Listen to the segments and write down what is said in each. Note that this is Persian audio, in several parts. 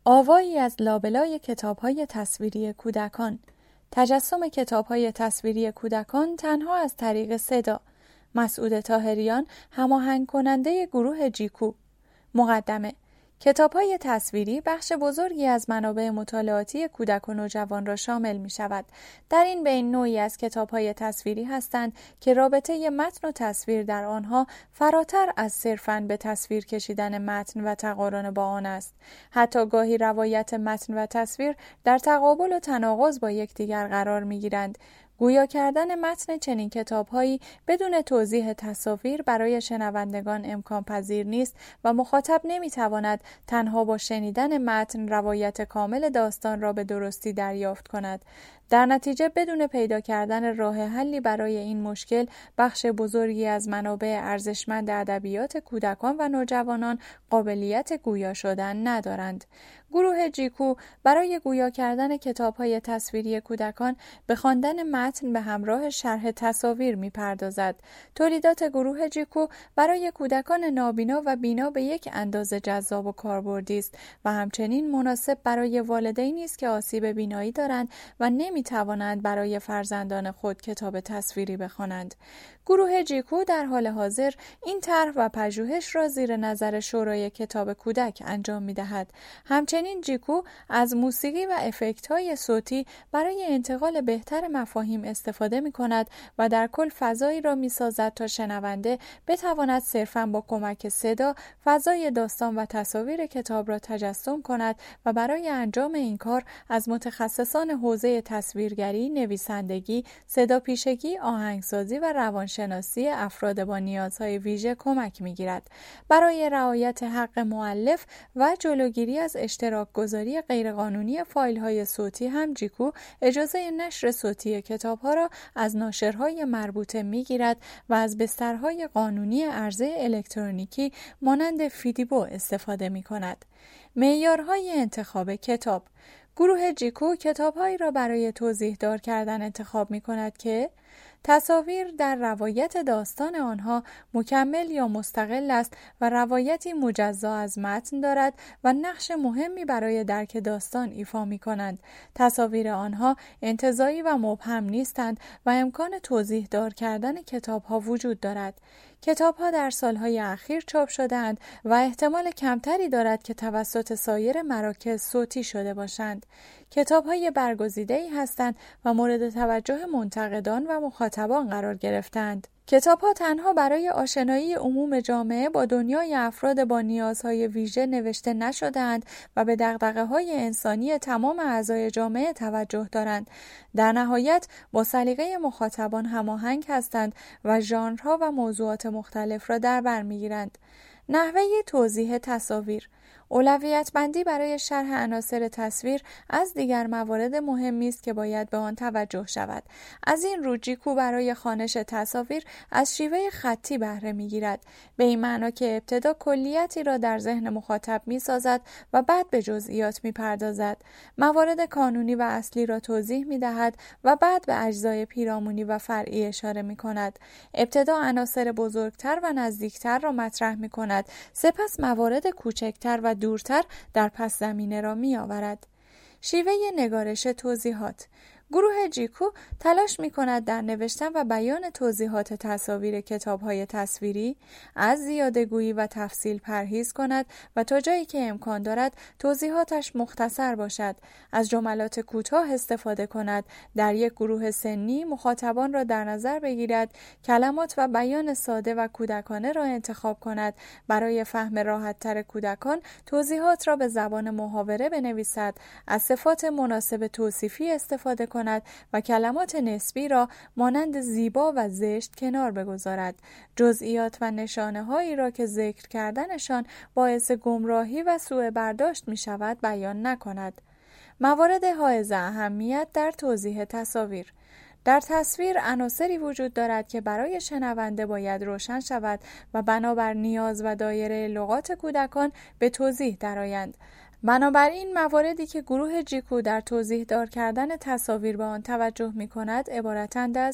آوایی از لابلای کتاب‌های تصویری کودکان. تجسم کتاب‌های تصویری کودکان تنها از طریق صدا. مسعود طاهریان، هماهنگ کننده گروه جیکو. مقدمه: کتاب‌های تصویری بخش بزرگی از منابع مطالعاتی کودک و نوجوان را شامل می‌شود. در این بین نوعی از کتاب‌های تصویری هستند که رابطه متن و تصویر در آنها فراتر از صرفاً به تصویر کشیدن متن و تقارن با آن است. حتی گاهی روایت متن و تصویر در تقابل و تناقض با یکدیگر قرار می‌گیرند. گویا کردن متن چنین کتاب‌هایی بدون توضیح تصاویر برای شنوندگان امکان پذیر نیست و مخاطب نمی‌تواند تنها با شنیدن متن روایت کامل داستان را به درستی دریافت کند. در نتیجه بدون پیدا کردن راه حلی برای این مشکل، بخش بزرگی از منابع ارزشمند ادبیات کودکان و نوجوانان قابلیت گویا شدن ندارند. گروه جیکو برای گویا کردن کتاب‌های تصویری کودکان به خواندن متن به همراه شرح تصاویر می‌پردازد. تولیدات گروه جیکو برای کودکان نابینا و بینا به یک اندازه جذاب و کاربردی است و همچنین مناسب برای والدینی است که آسیب بینایی دارند و نمی‌توانند برای فرزندان خود کتاب تصویری بخوانند. گروه جیکو در حال حاضر این طرح و پژوهش را زیر نظر شورای کتاب کودک انجام می‌دهد. همچنین جیکو از موسیقی و افکت‌های صوتی برای انتقال بهتر مفاهیم استفاده می‌کند و در کل فضایی را می‌سازد تا شنونده بتواند صرفاً با کمک صدا فضای داستان و تصاویر کتاب را تجسم کند و برای انجام این کار از متخصصان حوزه تصویرگری، نویسندگی، صداپیشگی، آهنگسازی و روانشناسی افراد با نیازهای ویژه کمک می‌گیرد. برای رعایت حق مؤلف و جلوگیری از اشتراک گذاری غیرقانونی فایل‌های صوتی هم جیکو اجازه نشر صوتی کتاب‌ها را از ناشرهای مربوطه می‌گیرد و از بسترهای قانونی عرضه الکترونیکی مانند فیدیبو استفاده می‌کند. معیارهای انتخاب کتاب: گروه جیکو کتاب‌هایی را برای توضیح دار کردن انتخاب می‌کند که تصاویر در روایت داستان آنها مکمل یا مستقل است و روایتی مجزا از متن دارد و نقش مهمی برای درک داستان ایفا می‌کنند. تصاویر آنها انتزاعی و مبهم نیستند و امکان توضیح دار کردن کتاب‌ها وجود دارد. کتاب‌ها در سالهای اخیر چاپ شده‌اند و احتمال کمتری دارد که توسط سایر مراکز صوتی شده باشند. کتاب‌های برگزیده‌ای هستند و مورد توجه منتقدان و مخاطبان قرار گرفتند. کتاب‌ها تنها برای آشنایی عموم جامعه با دنیای افراد با نیازهای ویژه نوشته نشده‌اند و به دغدغه‌های انسانی تمام اعضای جامعه توجه دارند. در نهایت با سلیقه مخاطبان هماهنگ هستند و ژانرها و موضوعات مختلف را در بر می‌گیرند. نحوه توضیح تصاویر: اولویت بندی برای شرح عناصر تصویر از دیگر موارد مهمی است که باید به آن توجه شود. از این رو جیکو برای خوانش تصاویر از شیوه خطی بهره می‌گیرد، به این معنا که ابتدا کلیتی را در ذهن مخاطب می‌سازد و بعد به جزئیات می‌پردازد. موارد کانونی و اصلی را توضیح می‌دهد و بعد به اجزای پیرامونی و فرعی اشاره می‌کند. ابتدا عناصر بزرگتر و نزدیکتر را مطرح می‌کند، سپس موارد کوچکتر و دورتر در پس زمینه را می آورد. شیوه نگارش توضیحات: گروه جیکو تلاش می کند در نوشتن و بیان توضیحات تصاویر کتاب‌های تصویری از زیاده‌گویی و تفصیل پرهیز کند و تا جایی که امکان دارد توضیحاتش مختصر باشد. از جملات کوتاه استفاده کند. در یک گروه سنی مخاطبان را در نظر بگیرد. کلمات و بیان ساده و کودکانه را انتخاب کند. برای فهم راحت‌تر کودکان توضیحات را به زبان محاوره بنویسد. از صفات مناسب توصیفی استفاده کند و کلمات نسبی را مانند زیبا و زشت کنار بگذارد. جزئیات و نشانه هایی را که ذکر کردنشان باعث گمراهی و سوء برداشت می شود بیان نکند. موارد حائز اهمیت در توضیح تصاویر: در تصویر عناصری وجود دارد که برای شنونده باید روشن شود و بنابر نیاز و دایره لغات کودکان به توضیح درآیند. بنابراین مواردی که گروه جیکو در توضیح دار کردن تصاویر به آن توجه می کند عبارتند از: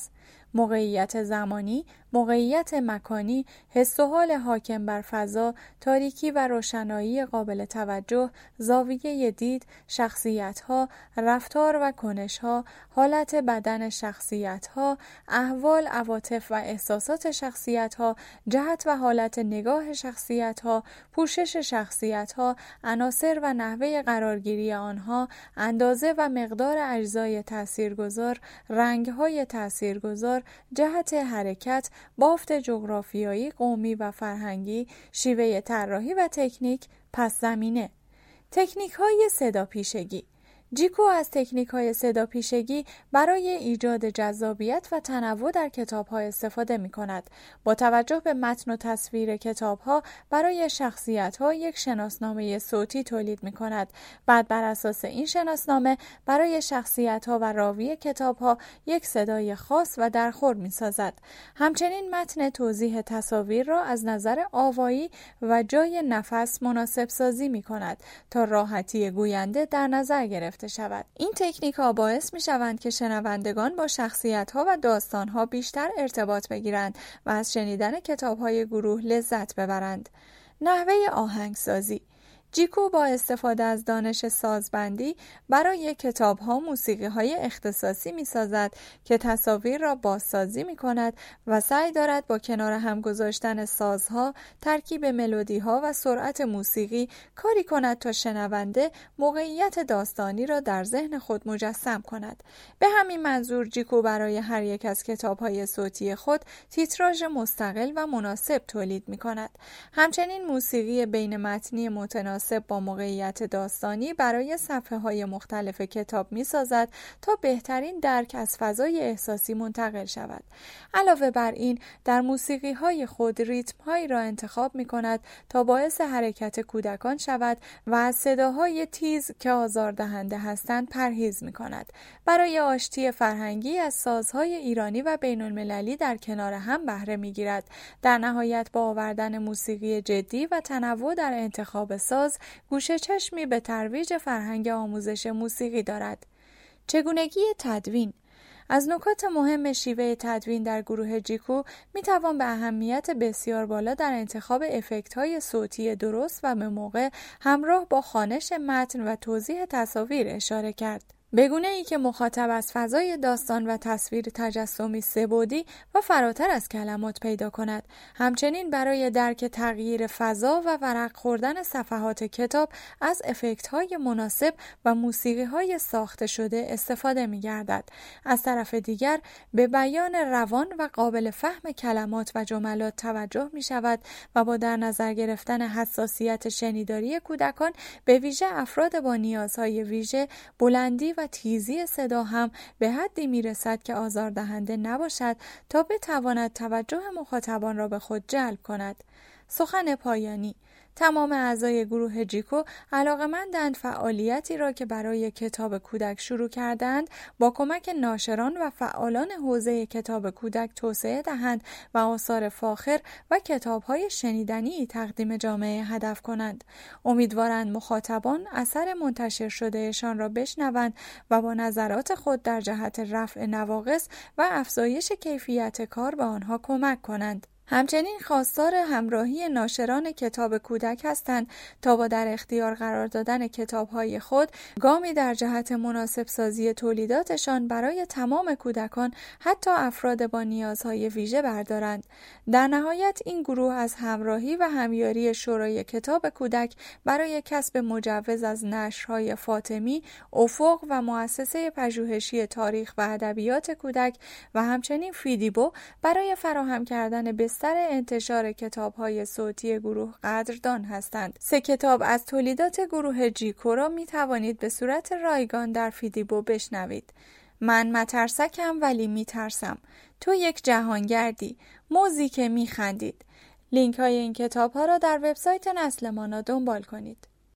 موقعیت زمانی، موقعیت مکانی، حس و حال حاکم بر فضا، تاریکی و روشنایی قابل توجه، زاویه دید، شخصیت‌ها، رفتار و کنش‌ها، حالت بدن شخصیت‌ها، احوال، عواطف و احساسات شخصیت‌ها، جهت و حالت نگاه شخصیت‌ها، پوشش شخصیت‌ها، عناصر و نحوه قرارگیری آنها، اندازه و مقدار اجزای تاثیرگذار، رنگ‌های تاثیرگذار، جهت حرکت، بافت جغرافیایی، قومی و فرهنگی، شیوه طراحی و تکنیک، پس زمینه. تکنیک‌های صداپیشگی. جیکو از تکنیک‌های صداپیشگی برای ایجاد جذابیت و تنوع در کتاب‌ها استفاده می‌کند. با توجه به متن و تصویر کتاب‌ها برای شخصیت‌ها یک شناسنامه صوتی تولید می‌کند. بعد بر اساس این شناسنامه برای شخصیت‌ها و راوی کتاب‌ها یک صدای خاص و درخور می‌سازد. همچنین متن توضیح تصاویر را از نظر آوایی و جای نفس مناسب سازی می‌کند تا راحتی گوینده در نظر گرفته شود. این تکنیک ها باعث می شوند که شنوندگان با شخصیت ها و داستان ها بیشتر ارتباط بگیرند و از شنیدن کتاب های گروه لذت ببرند. نحوه آهنگسازی. جیکو با استفاده از دانش سازبندی برای کتاب‌ها موسیقی‌های اختصاصی می‌سازد که تصاویر را بازسازی می‌کند و سعی دارد با کنار هم گذاشتن سازها، ترکیب ملودی‌ها و سرعت موسیقی کاری کند تا شنونده موقعیت داستانی را در ذهن خود مجسم کند. به همین منظور جیکو برای هر یک از کتاب‌های صوتی خود تیتراژ مستقل و مناسب تولید می‌کند. همچنین موسیقی بین متنی متناسب با موقعیت داستانی برای صفحه‌های مختلف کتاب می‌سازد تا بهترین درک از فضای احساسی منتقل شود. علاوه بر این، در موسیقی‌های خود ریتم‌هایی را انتخاب می‌کند تا باعث حرکت کودکان شود و از صداهای تیز که آزاردهنده هستند پرهیز می‌کند. برای آشتی فرهنگی از سازهای ایرانی و بین‌المللی در کنار هم بهره می‌گیرد. در نهایت با آوردن موسیقی جدی و تنوع در انتخاب ساز، گوشه چشمی به ترویج فرهنگ آموزش موسیقی دارد. چگونگی تدوین. از نکات مهم شیوه تدوین در گروه جیکو میتوان به اهمیت بسیار بالا در انتخاب افکت‌های صوتی درست و به موقع همراه با خوانش متن و توضیح تصاویر اشاره کرد. به گونه‌ای که مخاطب از فضای داستان و تصویر تجسمی سه‌بعدی و فراتر از کلمات پیدا کند. همچنین برای درک تغییر فضا و ورق خوردن صفحات کتاب از افکت‌های مناسب و موسیقی‌های ساخته شده استفاده می‌گردد. از طرف دیگر به بیان روان و قابل فهم کلمات و جملات توجه می‌شود و با در نظر گرفتن حساسیت شنیداری کودکان به ویژه افراد با نیازهای ویژه، بلندی و تیزی صدا هم به حدی میرسد که آزاردهنده نباشد تا بتواند توجه مخاطبان را به خود جلب کند. سخن پایانی. تمام اعضای گروه جیکو علاقه‌مندند فعالیتی را که برای کتاب کودک شروع کردند با کمک ناشران و فعالان حوزه کتاب کودک توسعه دهند و آثار فاخر و کتاب‌های شنیدنی تقدیم جامعه هدف کنند. امیدوارند مخاطبان اثر منتشر شدهشان را بشنوند و با نظرات خود در جهت رفع نواقص و افزایش کیفیت کار به آنها کمک کنند. همچنین خواستار همراهی ناشران کتاب کودک هستند تا با در اختیار قرار دادن کتاب‌های خود گامی در جهت مناسب سازی تولیداتشان برای تمام کودکان، حتی افراد با نیازهای ویژه بردارند. در نهایت این گروه از همراهی و همیاری شورای کتاب کودک برای کسب مجوز از نشرهای فاطمی، افق و مؤسسه پژوهشی تاریخ و ادبیات کودک و همچنین فیدیبو برای فراهم کردن بستر انتشار کتاب‌های صوتی گروه قدردان هستند. 3 کتاب از تولیدات گروه جیکو را می توانید به صورت رایگان در فیدیبو بشنوید. من مترسکم ولی می ترسم. تو یک جهانگردی. موزی که می خندید. لینک های این کتاب ها را در وبسایت نسل مانا دنبال کنید.